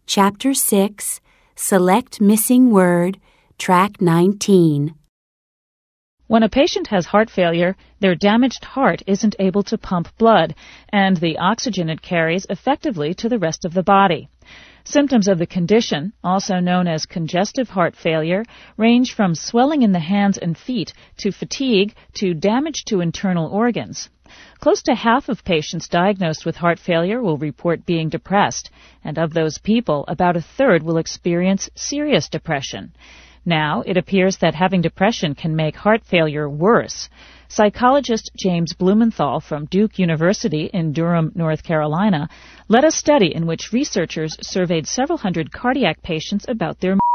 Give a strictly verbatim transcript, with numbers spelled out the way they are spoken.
Chapter six, Select Missing Word, Track nineteen. When a patient has heart failure, their damaged heart isn't able to pump blood, and the oxygen it carries effectively to the rest of the body. Symptoms of the condition, also known as congestive heart failure, range from swelling in the hands and feet to fatigue to damage to internal organs. Close to half of patients diagnosed with heart failure will report being depressed, and of those people, about a third will experience serious depression. Now, it appears that having depression can make heart failure worse. Psychologist James Blumenthal from Duke University in Durham, North Carolina, led a study in which researchers surveyed several hundred cardiac patients about their